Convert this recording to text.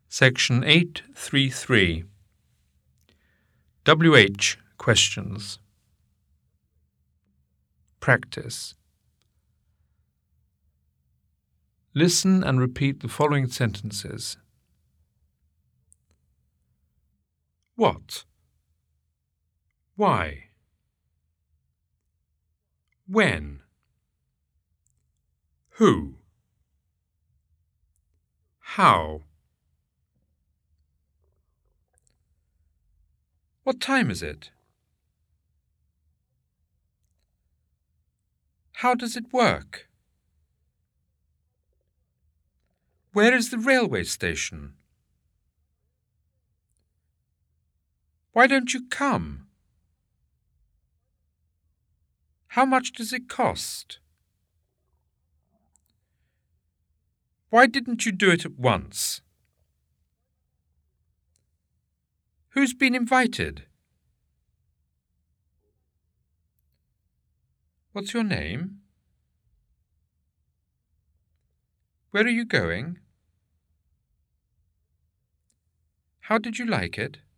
Section 833. WH questions. Practice. Listen and repeat the following sentences. What? Why? When? Who? How? What time is it? How does it work? Where is the railway station? Why don't you come? How much does it cost? Why didn't you do it at once? Who's been invited? What's your name? Where are you going? How did you like it?